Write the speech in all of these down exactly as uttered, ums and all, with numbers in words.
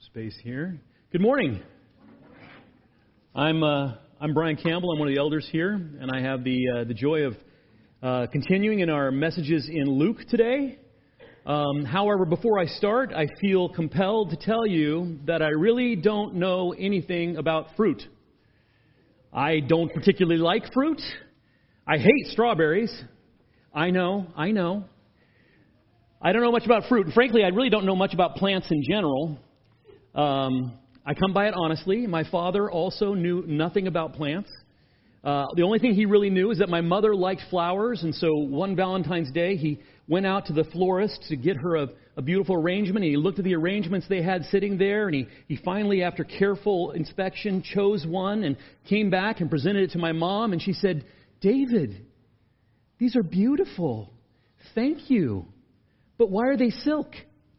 Space here. Good morning. I'm uh, I'm Brian Campbell. I'm one of the elders here, and I have the uh, the joy of uh, continuing in our messages in Luke today. Um, however, before I start, I feel compelled to tell you that I really don't know anything about fruit. I don't particularly like fruit. I hate strawberries. I know, I know. I don't know much about fruit. And frankly, I really don't know much about plants in general. Um, I come by it honestly. My father also knew nothing about plants. Uh, the only thing he really knew is that my mother liked flowers, and so one Valentine's Day, he went out to the florist to get her a, a beautiful arrangement, and he looked at the arrangements they had sitting there, and he, he finally, after careful inspection, chose one and came back and presented it to my mom, and she said, "David, these are beautiful. Thank you. But why are they silk?"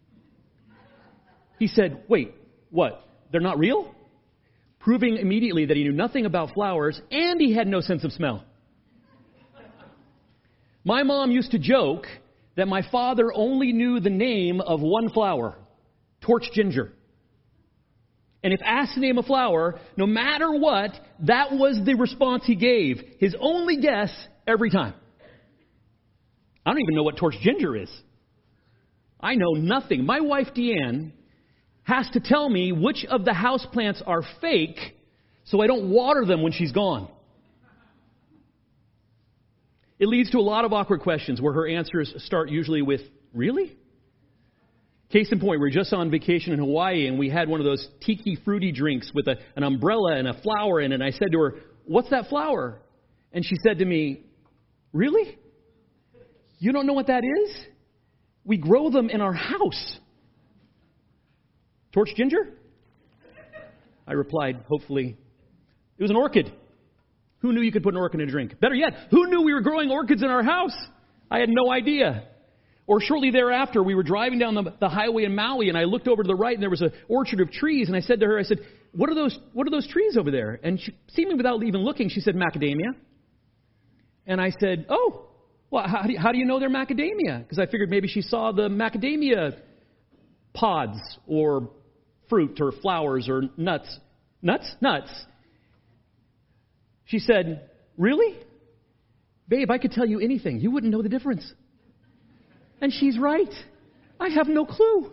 He said, "Wait, what? They're not real?" Proving immediately that he knew nothing about flowers and he had no sense of smell. My mom used to joke that my father only knew the name of one flower, torch ginger. And if asked to name a flower, no matter what, that was the response he gave. His only guess every time. I don't even know what torch ginger is. I know nothing. My wife, Deanne, has to tell me which of the houseplants are fake so I don't water them when she's gone. It leads to a lot of awkward questions where her answers start usually with, "Really?" Case in point, we were just on vacation in Hawaii and we had one of those tiki fruity drinks with a, an umbrella and a flower in it. And I said to her, "What's that flower?" And she said to me, "Really? You don't know what that is? We grow them in our house." "Torch ginger?" I replied, hopefully, "It was an orchid. Who knew you could put an orchid in a drink? Better yet, who knew we were growing orchids in our house? I had no idea." Or shortly thereafter, we were driving down the, the highway in Maui, and I looked over to the right, and there was an orchard of trees, and I said to her, I said, what are those What are those trees over there? And she, seemingly without even looking, she said, "Macadamia." And I said, "Oh, well, how do you, how do you know they're macadamia?" Because I figured maybe she saw the macadamia pods or fruit or flowers or nuts. Nuts? Nuts. She said, "Really? Babe, I could tell you anything. You wouldn't know the difference." And she's right. I have no clue.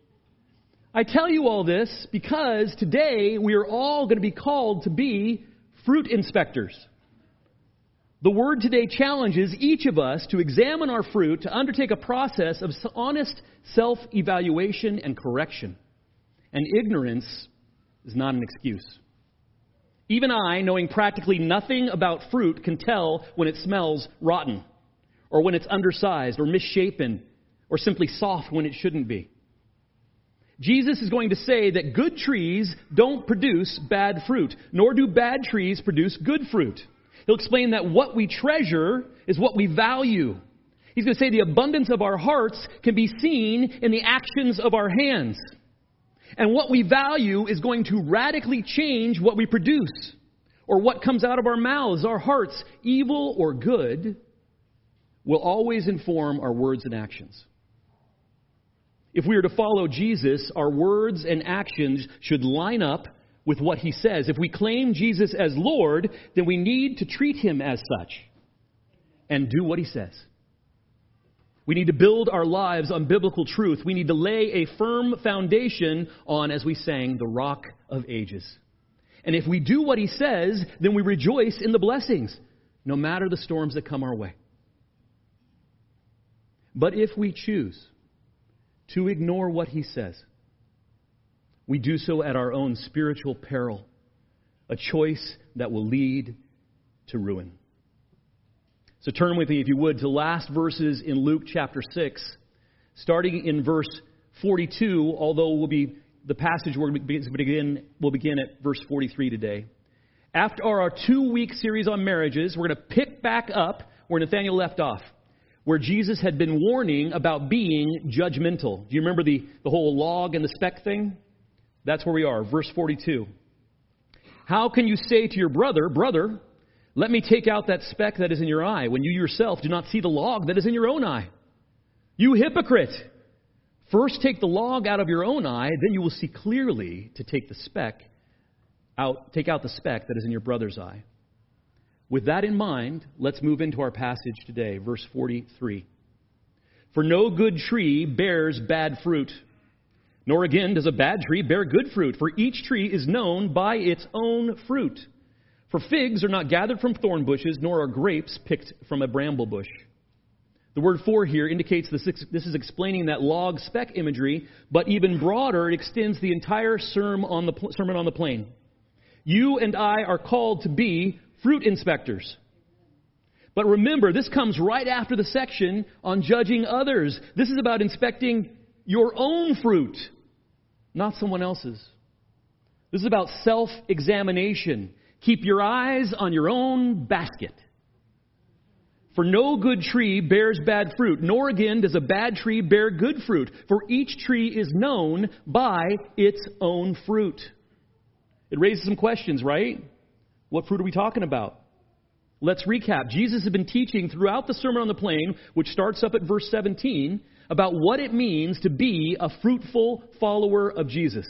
I tell you all this because today we are all going to be called to be fruit inspectors. The word today challenges each of us to examine our fruit, to undertake a process of honest self-evaluation and correction. And ignorance is not an excuse. Even I, knowing practically nothing about fruit, can tell when it smells rotten, or when it's undersized, or misshapen, or simply soft when it shouldn't be. Jesus is going to say that good trees don't produce bad fruit, nor do bad trees produce good fruit. He'll explain that what we treasure is what we value. He's going to say the abundance of our hearts can be seen in the actions of our hands. And what we value is going to radically change what we produce or what comes out of our mouths. Our hearts, evil or good, will always inform our words and actions. If we are to follow Jesus, our words and actions should line up with what He says. If we claim Jesus as Lord, then we need to treat Him as such and do what He says. We need to build our lives on biblical truth. We need to lay a firm foundation on, as we sang, the Rock of Ages. And if we do what He says, then we rejoice in the blessings, no matter the storms that come our way. But if we choose to ignore what He says, we do so at our own spiritual peril, a choice that will lead to ruin. So turn with me, if you would, to the last verses in Luke chapter six, starting in verse forty-two, although we'll be the passage we're going to begin, will begin at verse forty-three today. After our two-week series on marriages, we're going to pick back up where Nathaniel left off, where Jesus had been warning about being judgmental. Do you remember the, the whole log and the speck thing? That's where we are, verse forty-two. "How can you say to your brother, 'Brother, let me take out that speck that is in your eye,' when you yourself do not see the log that is in your own eye? You hypocrite! First take the log out of your own eye, then you will see clearly to take the speck out, take out the speck that is in your brother's eye. With that in mind, let's move into our passage today, verse forty-three. For no good tree bears bad fruit, nor again does a bad tree bear good fruit, for each tree is known by its own fruit. For figs are not gathered from thorn bushes, nor are grapes picked from a bramble bush. The word for here indicates this, this is explaining that log speck imagery, but even broader, it extends the entire sermon on the, sermon on the plain. You and I are called to be fruit inspectors. But remember, this comes right after the section on judging others. This is about inspecting your own fruit, not someone else's. This is about self-examination. Keep your eyes on your own basket. For no good tree bears bad fruit, nor again does a bad tree bear good fruit. For each tree is known by its own fruit. It raises some questions, right? What fruit are we talking about? Let's recap. Jesus has been teaching throughout the Sermon on the Plain, which starts up at verse seventeen, about what it means to be a fruitful follower of Jesus.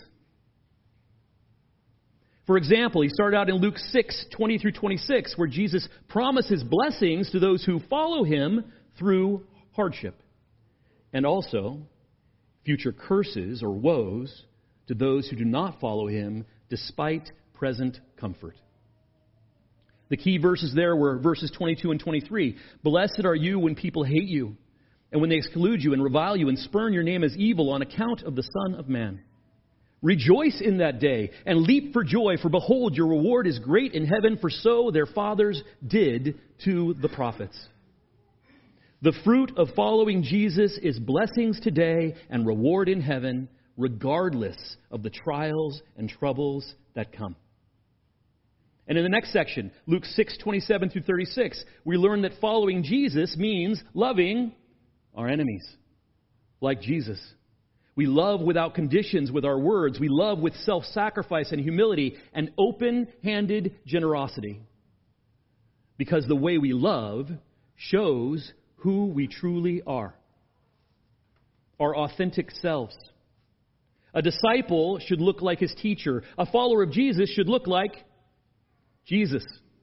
For example, he started out in Luke six, twenty through twenty-six, where Jesus promises blessings to those who follow him through hardship. And also, future curses or woes to those who do not follow him despite present comfort. The key verses there were verses twenty-two and twenty-three. Blessed are you when people hate you, and when they exclude you and revile you and spurn your name as evil on account of the Son of Man. Rejoice in that day and leap for joy, for behold, your reward is great in heaven, for so their fathers did to the prophets. The fruit of following Jesus is blessings today and reward in heaven, regardless of the trials and troubles that come. And in the next section, Luke six, twenty-seven through thirty-six, we learn that following Jesus means loving our enemies, like Jesus. We love without conditions with our words. We love with self-sacrifice and humility and open-handed generosity. Because the way we love shows who we truly are. Our authentic selves. A disciple should look like his teacher. A follower of Jesus should look like Jesus.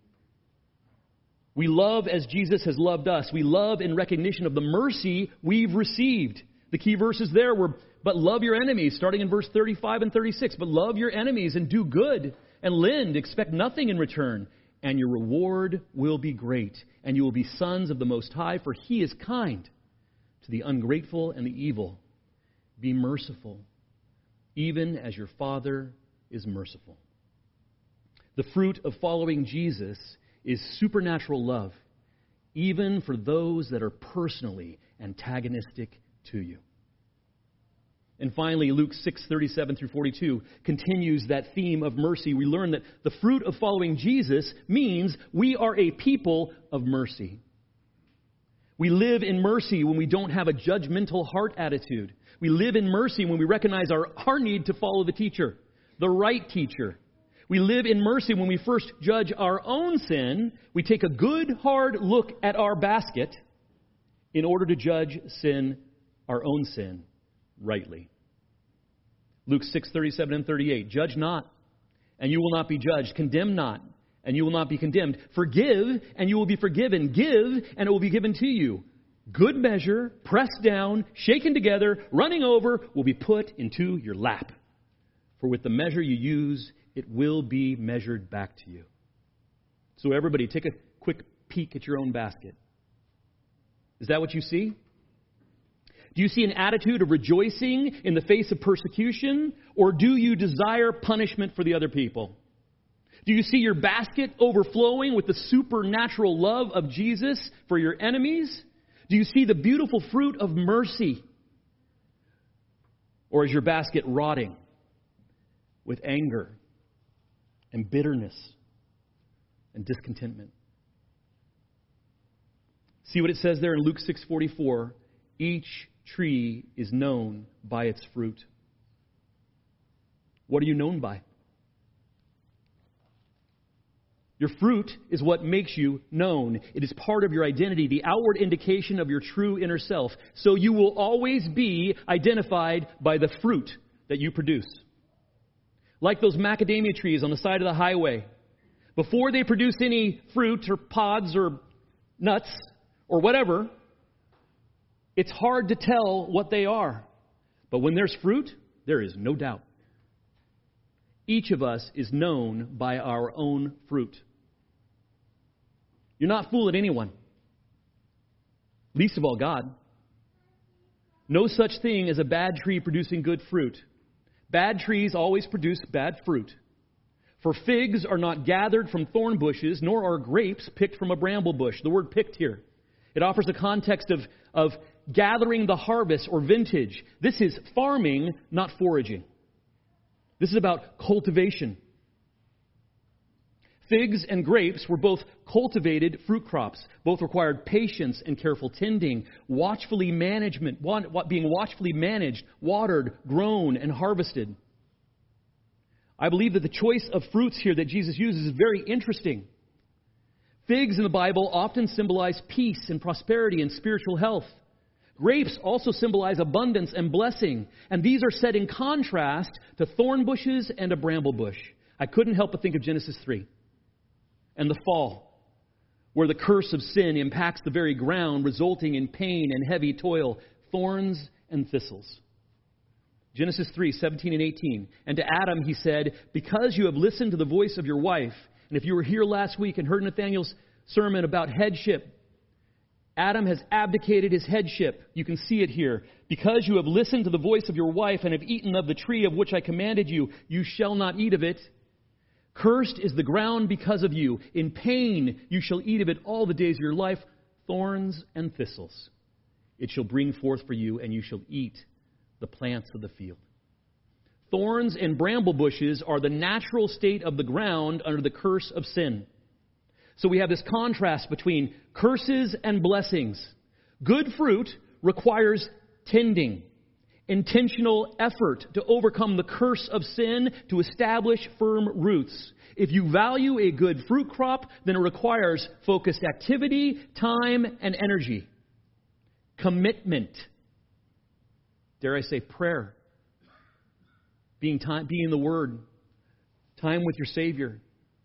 We love as Jesus has loved us. We love in recognition of the mercy we've received. The key verses there were, but love your enemies, starting in verse thirty-five and thirty-six. But love your enemies and do good and lend, expect nothing in return, and your reward will be great, and you will be sons of the Most High, for he is kind to the ungrateful and the evil. Be merciful, even as your Father is merciful. The fruit of following Jesus is supernatural love, even for those that are personally antagonistic to you. And finally, Luke six, thirty-seven through forty-two continues that theme of mercy. We learn that the fruit of following Jesus means we are a people of mercy. We live in mercy when we don't have a judgmental heart attitude. We live in mercy when we recognize our, our need to follow the teacher, the right teacher. We live in mercy when we first judge our own sin. We take a good, hard look at our basket in order to judge sin, our own sin, rightly. Luke six, thirty-seven and thirty-eight. Judge not, and you will not be judged. Condemn not, and you will not be condemned. Forgive, and you will be forgiven. Give, and it will be given to you. Good measure, pressed down, shaken together, running over, will be put into your lap. For with the measure you use, it will be measured back to you. So everybody, take a quick peek at your own basket. Is that what you see? Do you see an attitude of rejoicing in the face of persecution, or do you desire punishment for the other people? Do you see your basket overflowing with the supernatural love of Jesus for your enemies? Do you see the beautiful fruit of mercy? Or is your basket rotting with anger and bitterness and discontentment? See what it says there in Luke six forty-four. Each tree is known by its fruit. What are you known by? Your fruit is what makes you known. It is part of your identity, the outward indication of your true inner self. So you will always be identified by the fruit that you produce. Like those macadamia trees on the side of the highway. Before they produce any fruit or pods or nuts or whatever, it's hard to tell what they are. But when there's fruit, there is no doubt. Each of us is known by our own fruit. You're not fooling anyone. Least of all God. No such thing as a bad tree producing good fruit. Bad trees always produce bad fruit. For figs are not gathered from thorn bushes, nor are grapes picked from a bramble bush. The word picked here. It offers a context of, of gathering the harvest or vintage. This is farming, not foraging. This is about cultivation. Figs and grapes were both cultivated fruit crops. Both required patience and careful tending, watchfully management, being watchfully managed, watered, grown, and harvested. I believe that the choice of fruits here that Jesus uses is very interesting. Figs in the Bible often symbolize peace and prosperity and spiritual health. Grapes also symbolize abundance and blessing, and these are set in contrast to thorn bushes and a bramble bush. I couldn't help but think of Genesis three and the fall, where the curse of sin impacts the very ground, resulting in pain and heavy toil, thorns and thistles. Genesis three, seventeen and eighteen. And to Adam he said, because you have listened to the voice of your wife, and if you were here last week and heard Nathaniel's sermon about headship, Adam has abdicated his headship. You can see it here. Because you have listened to the voice of your wife and have eaten of the tree of which I commanded you, you shall not eat of it. Cursed is the ground because of you. In pain you shall eat of it all the days of your life, thorns and thistles. It shall bring forth for you, and you shall eat the plants of the field. Thorns and bramble bushes are the natural state of the ground under the curse of sin. So we have this contrast between curses and blessings. Good fruit requires tending, intentional effort to overcome the curse of sin, to establish firm roots. If you value a good fruit crop, then it requires focused activity, time, and energy. Commitment. Dare I say prayer. Being, time, being in the Word. Time with your Savior.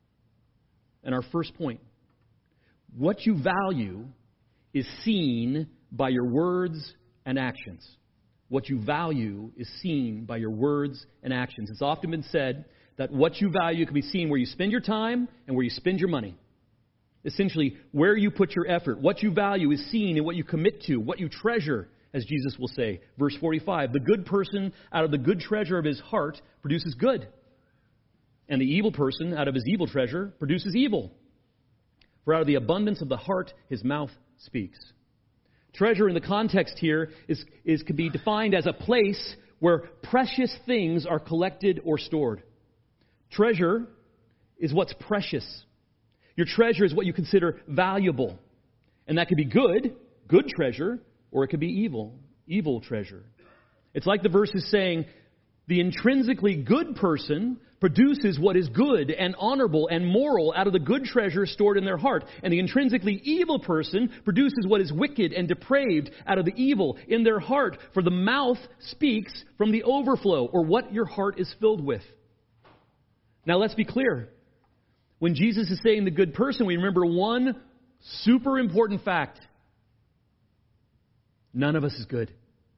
And our first point, what you value is seen by your words and actions. What you value is seen by your words and actions. It's often been said that what you value can be seen where you spend your time and where you spend your money. Essentially, where you put your effort. What you value is seen in what you commit to, what you treasure, as Jesus will say. Verse forty-five, the good person out of the good treasure of his heart produces good. And the evil person, out of his evil treasure, produces evil. For out of the abundance of the heart, his mouth speaks. Treasure in the context here is, is can be defined as a place where precious things are collected or stored. Treasure is what's precious. Your treasure is what you consider valuable. And that could be good, good treasure, or it could be evil, evil treasure. It's like the verse is saying, the intrinsically good person produces what is good and honorable and moral out of the good treasure stored in their heart. And the intrinsically evil person produces what is wicked and depraved out of the evil in their heart. For the mouth speaks from the overflow, or what your heart is filled with. Now let's be clear. When Jesus is saying the good person, we remember one super important fact. None of us is good.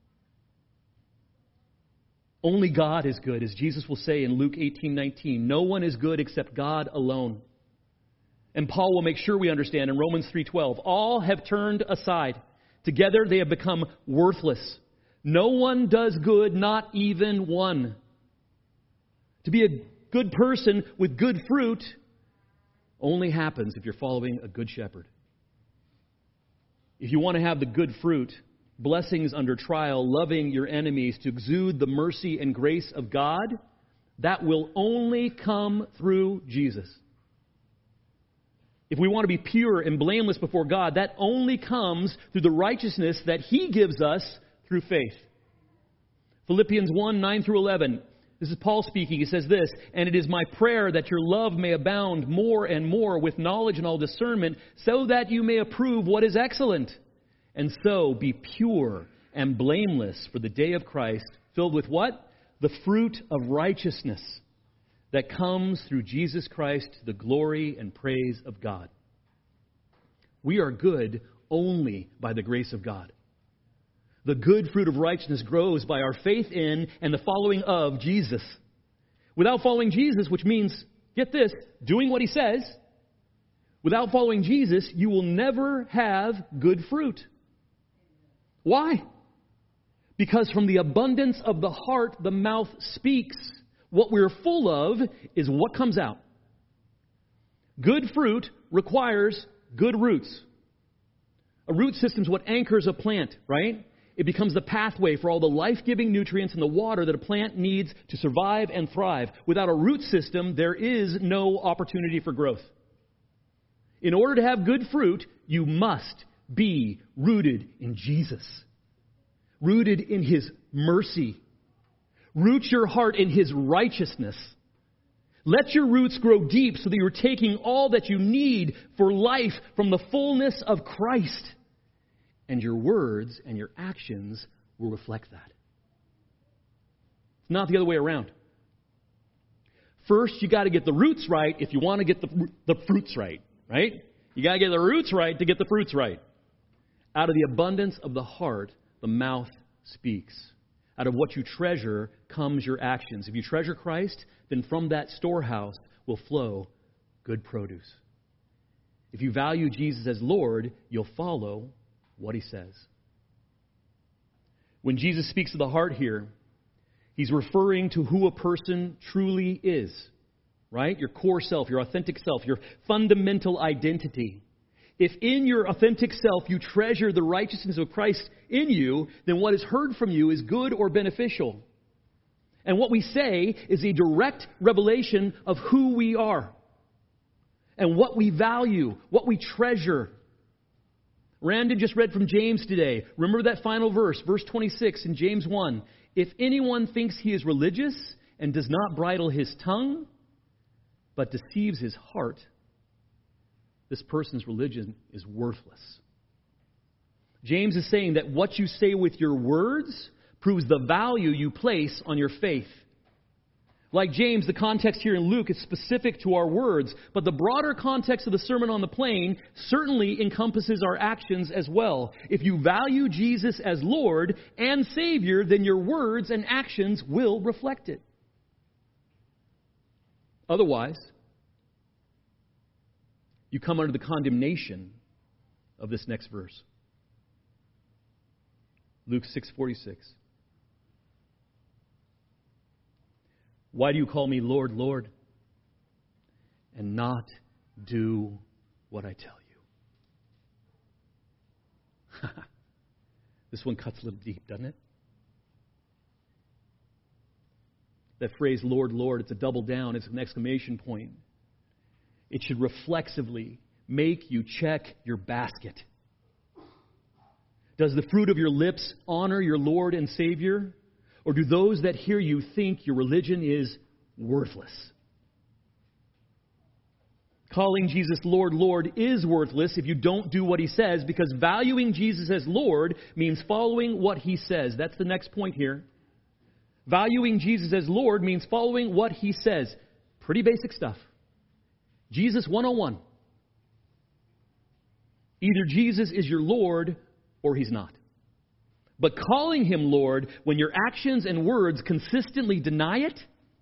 Only God is good, as Jesus will say in Luke eighteen nineteen. No one is good except God alone. And Paul will make sure we understand in Romans three twelve. All have turned aside. Together they have become worthless. No one does good, not even one. To be a good person with good fruit only happens if you're following a good shepherd. If you want to have the good fruit, blessings under trial, loving your enemies, to exude the mercy and grace of God, that will only come through Jesus. If we want to be pure and blameless before God, that only comes through the righteousness that He gives us through faith. Philippians one, nine through eleven. This is Paul speaking. He says this, "And it is my prayer that your love may abound more and more with knowledge and all discernment, so that you may approve what is excellent, and so be pure and blameless for the day of Christ, filled with" what? "The fruit of righteousness that comes through Jesus Christ to the glory and praise of God." We are good only by the grace of God. The good fruit of righteousness grows by our faith in and the following of Jesus. Without following Jesus, which means, get this, doing what He says, without following Jesus, you will never have good fruit. Why? Because from the abundance of the heart, the mouth speaks. What we're full of is what comes out. Good fruit requires good roots. A root system is what anchors a plant, right? It becomes the pathway for all the life-giving nutrients and the water that a plant needs to survive and thrive. Without a root system, there is no opportunity for growth. In order to have good fruit, you must be rooted in Jesus. Rooted in His mercy. Root your heart in His righteousness. Let your roots grow deep so that you're taking all that you need for life from the fullness of Christ. And your words and your actions will reflect that. It's not the other way around. First, you got to get the roots right if you want to get the, the fruits right, right? You got to get the roots right to get the fruits right. Out of the abundance of the heart, the mouth speaks. Out of what you treasure comes your actions. If you treasure Christ, then from that storehouse will flow good produce. If you value Jesus as Lord, you'll follow what He says. When Jesus speaks to the heart here, He's referring to who a person truly is, right? Your core self, your authentic self, your fundamental identity. If in your authentic self you treasure the righteousness of Christ in you, then what is heard from you is good or beneficial. And what we say is a direct revelation of who we are and what we value, what we treasure. Randon just read from James today. Remember that final verse, verse twenty-six in James one. If anyone thinks he is religious and does not bridle his tongue, but deceives his heart, this person's religion is worthless. James is saying that what you say with your words proves the value you place on your faith. Like James, the context here in Luke is specific to our words, but the broader context of the Sermon on the Plain certainly encompasses our actions as well. If you value Jesus as Lord and Savior, then your words and actions will reflect it. Otherwise, you come under the condemnation of this next verse. Luke six forty-six. Why do you call me Lord, Lord, and not do what I tell you? This one cuts a little deep, doesn't it? That phrase, Lord, Lord, it's a double down. It's an exclamation point. It should reflexively make you check your basket. Does the fruit of your lips honor your Lord and Savior? Or do those that hear you think your religion is worthless? Calling Jesus Lord, Lord is worthless if you don't do what He says, because valuing Jesus as Lord means following what He says. That's the next point here. Valuing Jesus as Lord means following what He says. Pretty basic stuff. Jesus one oh one. Either Jesus is your Lord or He's not. But calling Him Lord when your actions and words consistently deny it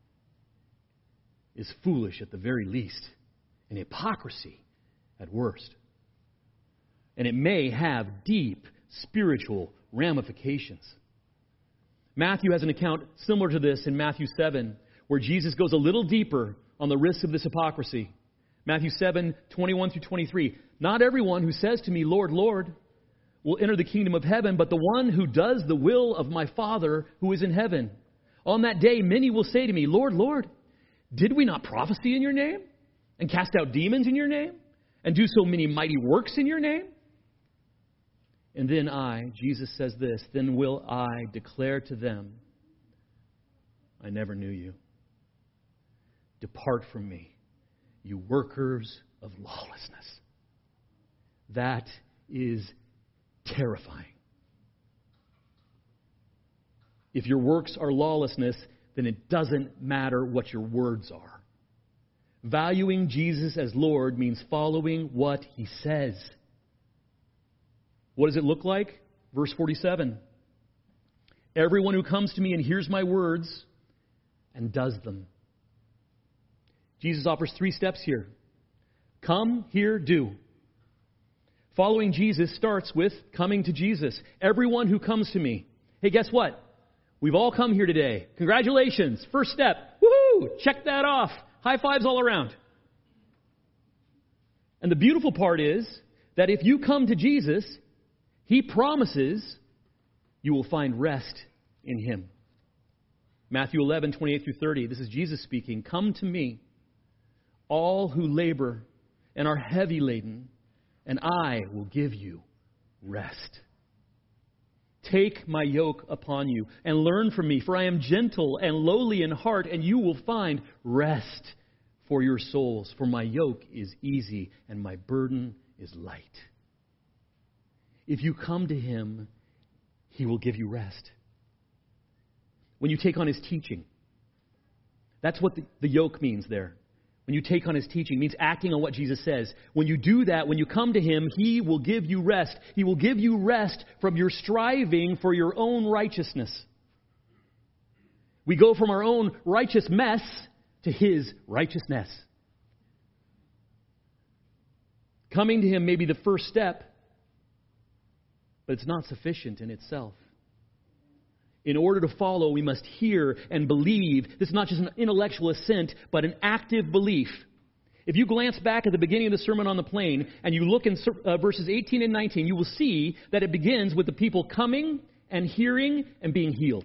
is foolish at the very least, and hypocrisy at worst. And it may have deep spiritual ramifications. Matthew has an account similar to this in Matthew seven, where Jesus goes a little deeper on the risks of this hypocrisy. Matthew seven, twenty-one through twenty-three. Not everyone who says to me, Lord, Lord, will enter the kingdom of heaven, but the one who does the will of my Father who is in heaven. On that day, many will say to me, Lord, Lord, did we not prophesy in your name, and cast out demons in your name, and do so many mighty works in your name? And then I, Jesus says this, then will I declare to them, I never knew you. Depart from me, you workers of lawlessness. That is terrifying. If your works are lawlessness, then it doesn't matter what your words are. Valuing Jesus as Lord means following what He says. What does it look like? Verse forty-seven. Everyone who comes to me and hears my words and does them. Jesus offers three steps here. Come, hear, do. Following Jesus starts with coming to Jesus. Everyone who comes to me. Hey, guess what? We've all come here today. Congratulations. First step. Woohoo! Check that off. High fives all around. And the beautiful part is that if you come to Jesus, He promises you will find rest in Him. Matthew eleven, twenty-eight through thirty. This is Jesus speaking. Come to me, all who labor and are heavy laden, and I will give you rest. Take my yoke upon you and learn from me, for I am gentle and lowly in heart, and you will find rest for your souls. For my yoke is easy and my burden is light. If you come to Him, He will give you rest. When you take on His teaching, that's what the, the yoke means there. When you take on His teaching, it means acting on what Jesus says. When you do that, when you come to Him, He will give you rest. He will give you rest from your striving for your own righteousness. We go from our own righteous mess to His righteousness. Coming to Him may be the first step, but it's not sufficient in itself. In order to follow, we must hear and believe. This is not just an intellectual assent, but an active belief. If you glance back at the beginning of the Sermon on the Plain and you look in uh, verses eighteen and nineteen, you will see that it begins with the people coming and hearing and being healed.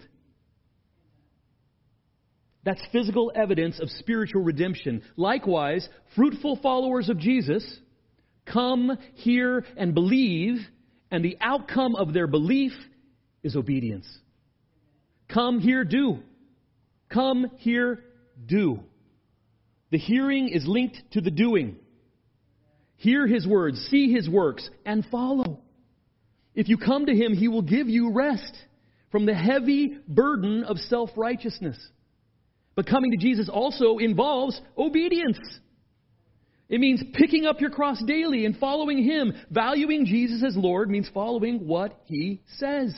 That's physical evidence of spiritual redemption. Likewise, fruitful followers of Jesus come, hear, and believe, and the outcome of their belief is obedience. Come, hear, do. Come, hear, do. The hearing is linked to the doing. Hear His words, see His works, and follow. If you come to Him, He will give you rest from the heavy burden of self-righteousness. But coming to Jesus also involves obedience. It means picking up your cross daily and following Him. Valuing Jesus as Lord means following what He says.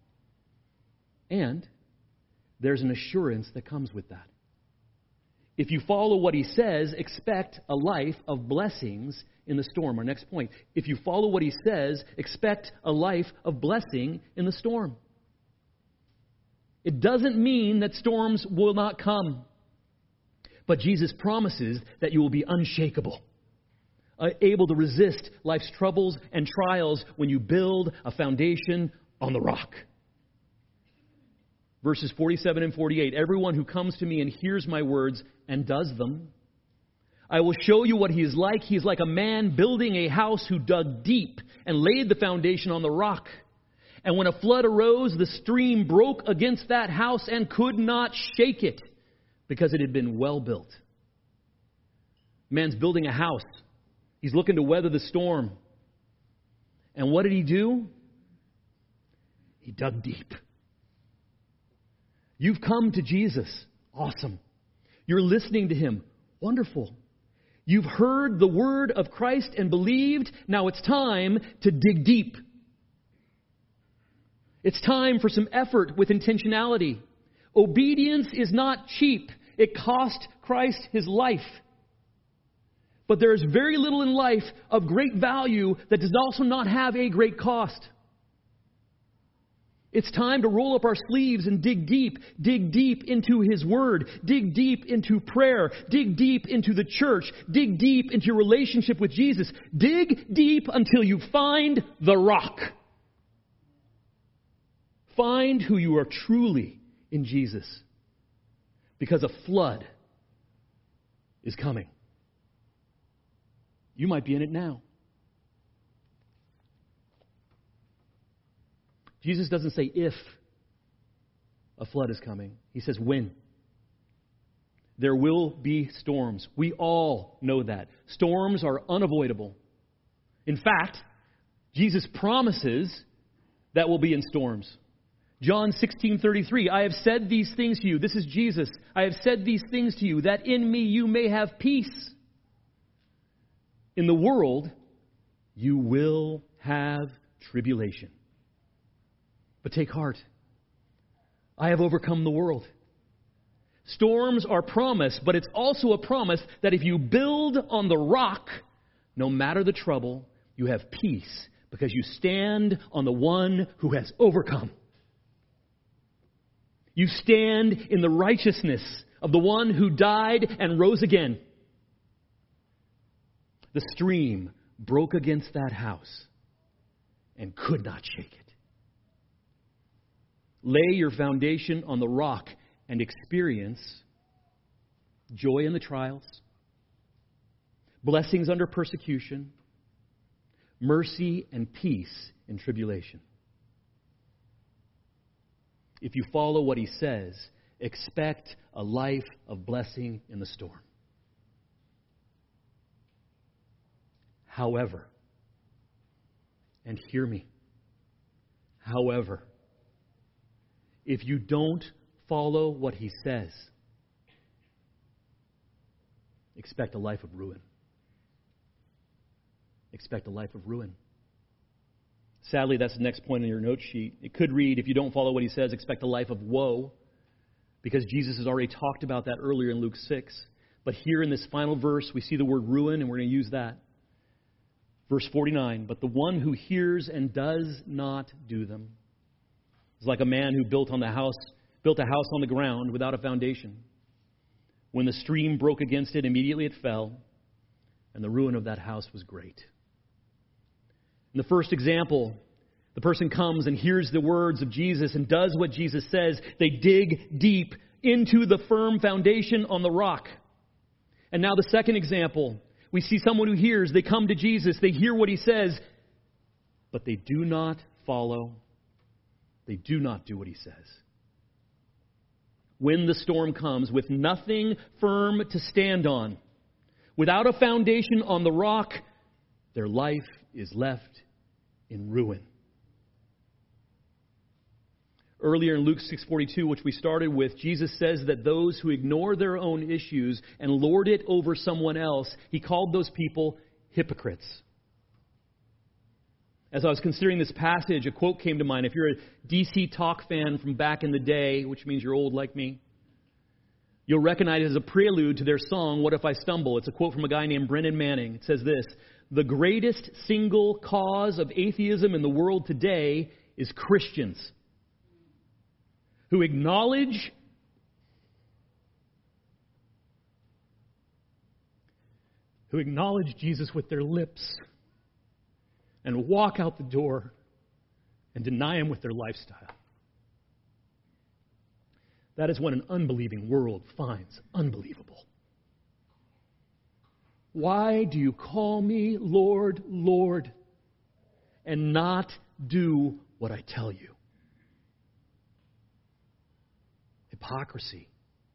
And there's an assurance that comes with that. If you follow what He says, expect a life of blessings in the storm. Our next point. If you follow what He says, expect a life of blessing in the storm. It doesn't mean that storms will not come. But Jesus promises that you will be unshakable, uh, able to resist life's troubles and trials when you build a foundation on the rock. Verses forty-seven and forty-eight, everyone who comes to me and hears my words and does them, I will show you what he is like. He is like a man building a house who dug deep and laid the foundation on the rock. And when a flood arose, the stream broke against that house and could not shake it because it had been well built. Man's building a house. He's looking to weather the storm. And what did he do? He dug deep. You've come to Jesus. Awesome. You're listening to Him. Wonderful. You've heard the word of Christ and believed. Now it's time to dig deep. It's time for some effort with intentionality. Obedience is not cheap. It cost Christ His life. But there is very little in life of great value that does also not have a great cost. It's time to roll up our sleeves and dig deep. Dig deep into His Word. Dig deep into prayer. Dig deep into the church. Dig deep into your relationship with Jesus. Dig deep until you find the rock. Find who you are truly in Jesus. Because a flood is coming. You might be in it now. Jesus doesn't say if a flood is coming. He says when. there will be storms. We all know that. Storms are unavoidable. In fact, Jesus promises that we'll be in storms. John sixteen thirty-three, I have said these things to you. This is Jesus. I have said these things to you, that in me you may have peace. In the world, you will have tribulation. But take heart. I have overcome the world. Storms are promised, but it's also a promise that if you build on the rock, no matter the trouble, you have peace because you stand on the one who has overcome. You stand in the righteousness of the one who died and rose again. The stream broke against that house and could not shake it. Lay your foundation on the rock and experience joy in the trials, blessings under persecution, mercy and peace in tribulation. If you follow what he says, expect a life of blessing in the storm. However, and hear me, however, if you don't follow what he says, expect a life of ruin. Expect a life of ruin. Sadly, that's the next point on your note sheet. It could read, if you don't follow what he says, expect a life of woe, because Jesus has already talked about that earlier in Luke six. But here in this final verse, we see the word ruin, and we're going to use that. Verse forty-nine, but the one who hears and does not do them is like a man who built on the house, built a house on the ground without a foundation. When the stream broke against it, immediately it fell, and the ruin of that house was great. In the first example, the person comes and hears the words of Jesus and does what Jesus says. They dig deep into the firm foundation on the rock. And now the second example, we see someone who hears, they come to Jesus, they hear what he says, but they do not follow. They do not do what he says. When the storm comes with nothing firm to stand on, without a foundation on the rock, their life is left in ruin. Earlier in Luke six forty-two, which we started with, Jesus says that those who ignore their own issues and lord it over someone else, he called those people hypocrites. As I was considering this passage, a quote came to mind. If you're a D C Talk fan from back in the day, which means you're old like me, you'll recognize it as a prelude to their song, What If I Stumble? It's a quote from a guy named Brennan Manning. It says this, the greatest single cause of atheism in the world today is Christians who acknowledge who acknowledge Jesus with their lips and walk out the door and deny him with their lifestyle. That is what an unbelieving world finds unbelievable. Why do you call me Lord, Lord, and not do what I tell you? Hypocrisy.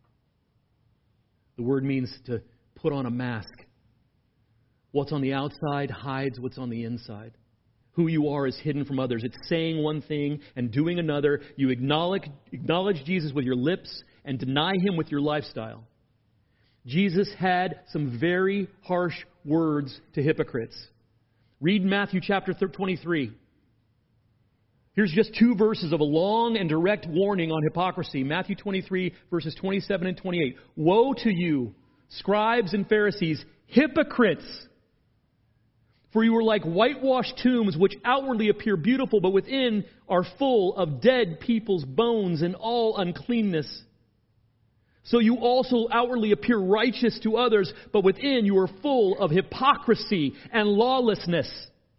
The word means to put on a mask. What's on the outside hides what's on the inside. Who you are is hidden from others. It's saying one thing and doing another. You acknowledge, acknowledge Jesus with your lips and deny him with your lifestyle. Jesus had some very harsh words to hypocrites. Read Matthew chapter twenty-three. Here's just two verses of a long and direct warning on hypocrisy. Matthew twenty-three, verses twenty-seven and twenty-eight. Woe to you, scribes and Pharisees, hypocrites! For you are like whitewashed tombs, which outwardly appear beautiful, but within are full of dead people's bones and all uncleanness. So you also outwardly appear righteous to others, but within you are full of hypocrisy and lawlessness.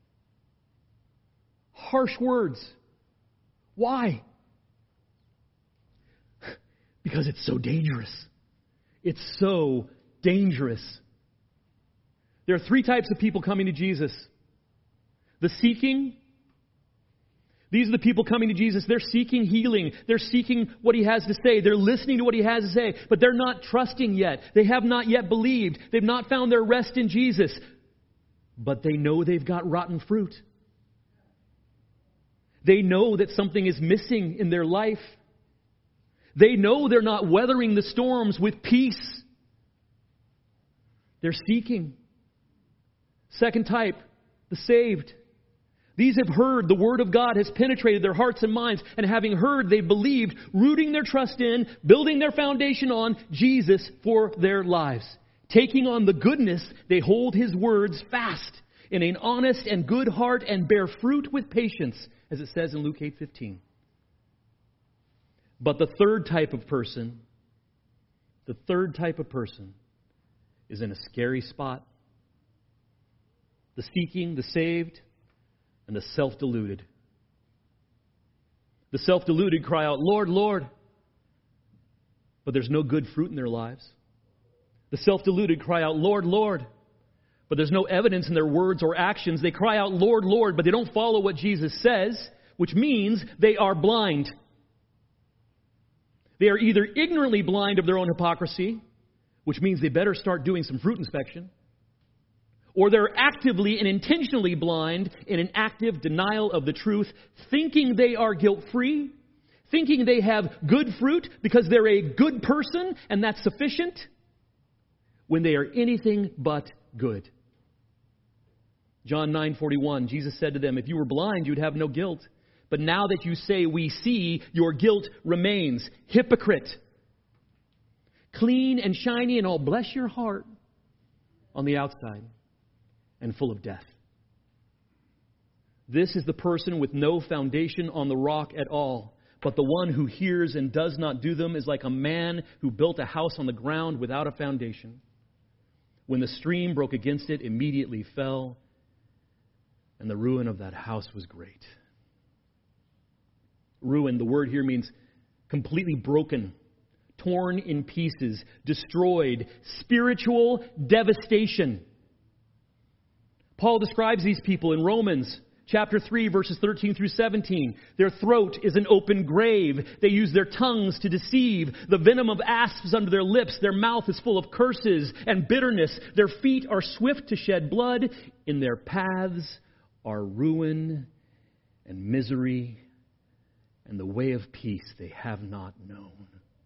Harsh words. Why? Because it's so dangerous. It's so dangerous. There are three types of people coming to Jesus. The seeking, These are the people coming to Jesus. They're seeking healing. They're seeking what He has to say. They're listening to what He has to say. But they're not trusting yet. They have not yet believed. They've not found their rest in Jesus. But they know they've got rotten fruit. They know that something is missing in their life. They know they're not weathering the storms with peace. They're seeking. Second type, the saved. These have heard, the Word of God has penetrated their hearts and minds, and having heard, they've believed, rooting their trust in, building their foundation on Jesus for their lives. Taking on the goodness, they hold His words fast in an honest and good heart and bear fruit with patience, as it says in Luke eight fifteen. But the third type of person, the third type of person is in a scary spot. The seeking, the saved, and the self-deluded. The self-deluded cry out, Lord, Lord. But there's no good fruit in their lives. The self-deluded cry out, Lord, Lord. But there's no evidence in their words or actions. They cry out, Lord, Lord, but they don't follow what Jesus says, which means they are blind. They are either ignorantly blind of their own hypocrisy, which means they better start doing some fruit inspection, or they're actively and intentionally blind in an active denial of the truth, thinking they are guilt-free, thinking they have good fruit because they're a good person and that's sufficient, when they are anything but good. John nine forty-one, Jesus said to them, if you were blind, you'd have no guilt. But now that you say we see, your guilt remains. Hypocrite. Clean and shiny and all, bless your heart on the outside, and full of death. This is the person with no foundation on the rock at all. But the one who hears and does not do them is like a man who built a house on the ground without a foundation. When the stream broke against it, immediately fell, and the ruin of that house was great. Ruin, the word here means completely broken, torn in pieces, destroyed, spiritual devastation. Paul describes these people in Romans chapter three, verses thirteen through seventeen. Their throat is an open grave. They use their tongues to deceive. The venom of asps under their lips. Their mouth is full of curses and bitterness. Their feet are swift to shed blood. In their paths are ruin and misery, and the way of peace they have not known.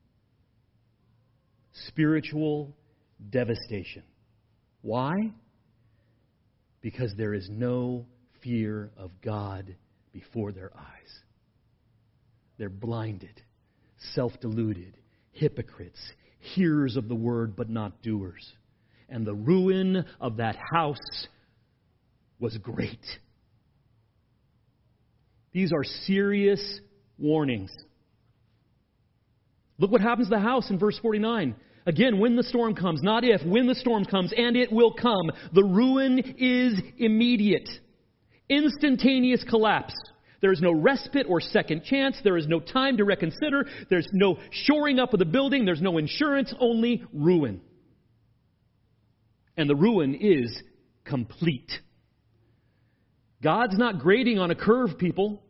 Spiritual devastation. Why? Because there is no fear of God before their eyes. They're blinded, self-deluded, hypocrites, hearers of the word but not doers. And the ruin of that house was great. These are serious warnings. Look what happens to the house in verse forty-nine. Again, when the storm comes, not if, when the storm comes, and it will come, the ruin is immediate. Instantaneous collapse. There is no respite or second chance. There is no time to reconsider. There's no shoring up of the building. There's no insurance, only ruin. And the ruin is complete. God's not grading on a curve, people.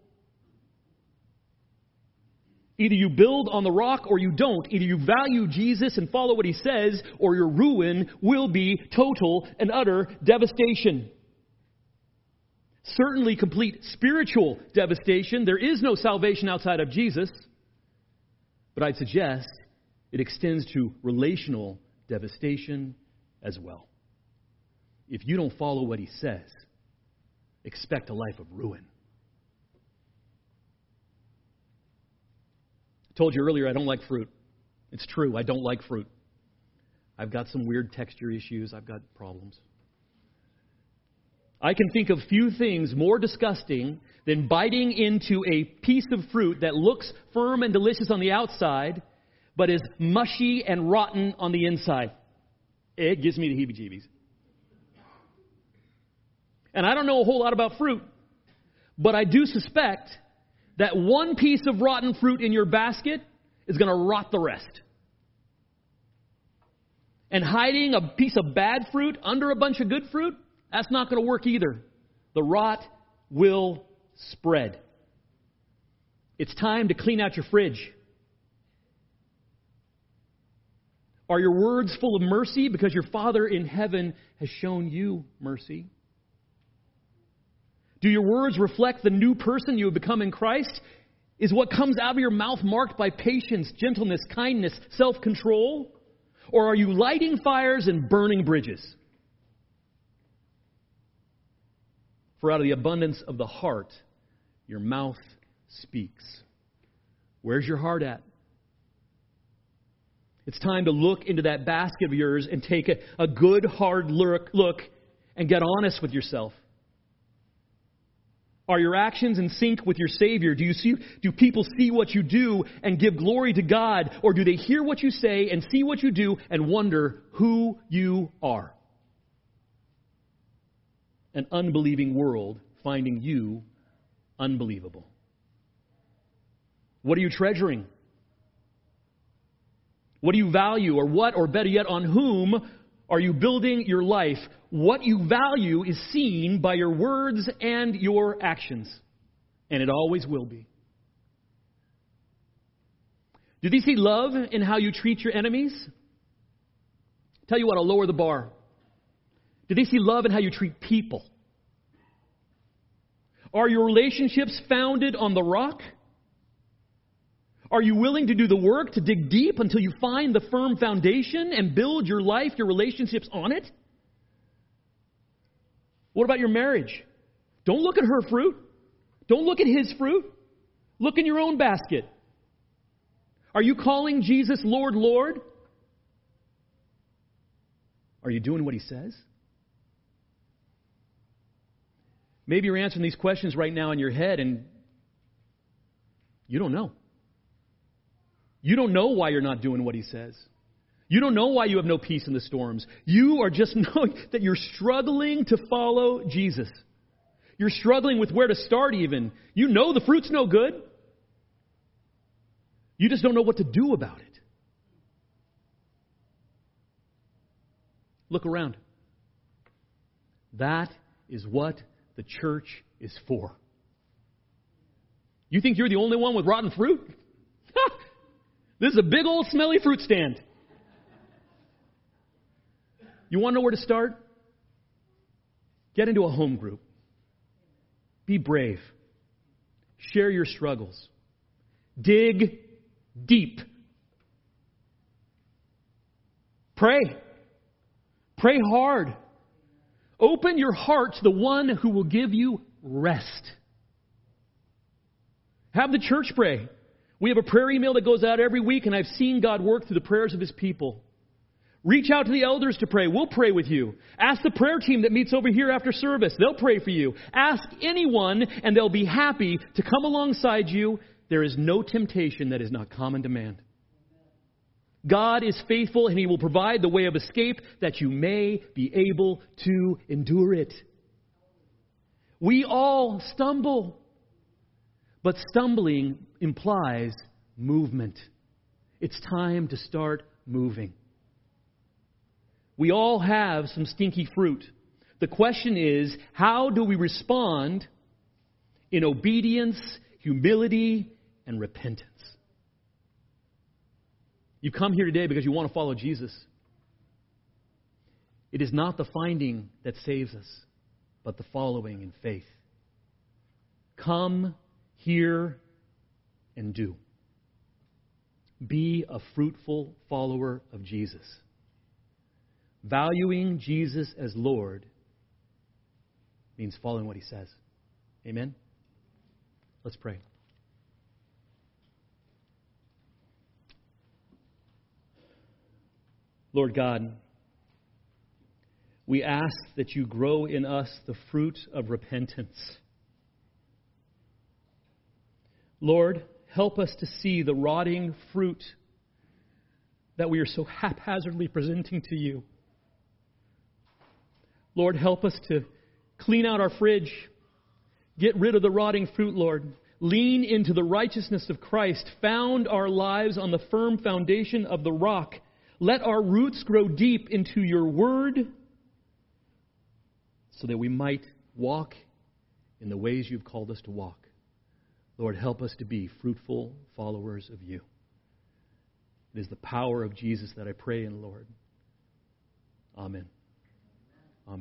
Either you build on the rock or you don't. Either you value Jesus and follow what He says, or your ruin will be total and utter devastation. Certainly complete spiritual devastation. There is no salvation outside of Jesus. But I'd suggest it extends to relational devastation as well. If you don't follow what He says, expect a life of ruin. I told you earlier I don't like fruit. It's true, I don't like fruit. I've got some weird texture issues. I've got problems. I can think of few things more disgusting than biting into a piece of fruit that looks firm and delicious on the outside, but is mushy and rotten on the inside. It gives me the heebie-jeebies. And I don't know a whole lot about fruit, but I do suspect that one piece of rotten fruit in your basket is going to rot the rest. And hiding a piece of bad fruit under a bunch of good fruit, that's not going to work either. The rot will spread. It's time to clean out your fridge. Are your words full of mercy because your Father in heaven has shown you mercy? Do your words reflect the new person you have become in Christ? Is what comes out of your mouth marked by patience, gentleness, kindness, self-control? Or are you lighting fires and burning bridges? For out of the abundance of the heart, your mouth speaks. Where's your heart at? It's time to look into that basket of yours and take a, a good, hard look, look and get honest with yourself. Are your actions in sync with your Savior? Do you see? Do people see what you do and give glory to God? Or do they hear what you say and see what you do and wonder who you are? An unbelieving world finding you unbelievable. What are you treasuring? What do you value? Or what, or better yet, on whom are you building your life? What you value is seen by your words and your actions. And it always will be. Do they see love in how you treat your enemies? Tell you what, I'll lower the bar. Do they see love in how you treat people? Are your relationships founded on the rock? Are you willing to do the work to dig deep until you find the firm foundation and build your life, your relationships on it? What about your marriage? Don't look at her fruit. Don't look at his fruit. Look in your own basket. Are you calling Jesus Lord, Lord? Are you doing what he says? Maybe you're answering these questions right now in your head and you don't know. You don't know why you're not doing what he says. You don't know why you have no peace in the storms. You are just knowing that you're struggling to follow Jesus. You're struggling with where to start even. You know the fruit's no good. You just don't know what to do about it. Look around. That is what the church is for. You think you're the only one with rotten fruit? This is a big old smelly fruit stand. You want to know where to start? Get into a home group. Be brave. Share your struggles. Dig deep. Pray. Pray hard. Open your heart to the one who will give you rest. Have the church pray. We have a prayer email that goes out every week, and I've seen God work through the prayers of his people. Reach out to the elders to pray. We'll pray with you. Ask the prayer team that meets over here after service. They'll pray for you. Ask anyone, and they'll be happy to come alongside you. There is no temptation that is not common to man. God is faithful, and he will provide the way of escape that you may be able to endure it. We all stumble. But stumbling implies movement. It's time to start moving. We all have some stinky fruit. The question is, how do we respond in obedience, humility, and repentance? You come here today because you want to follow Jesus. It is not the finding that saves us, but the following in faith. Come, hear, and do. Be a fruitful follower of Jesus. Valuing Jesus as Lord means following what he says. Amen? Let's pray. Lord God, we ask that you grow in us the fruit of repentance. Lord, help us to see the rotting fruit that we are so haphazardly presenting to you. Lord, help us to clean out our fridge. Get rid of the rotting fruit, Lord. Lean into the righteousness of Christ. Found our lives on the firm foundation of the rock. Let our roots grow deep into your word so that we might walk in the ways you've called us to walk. Lord, help us to be fruitful followers of you. It is the power of Jesus that I pray in, Lord. Amen.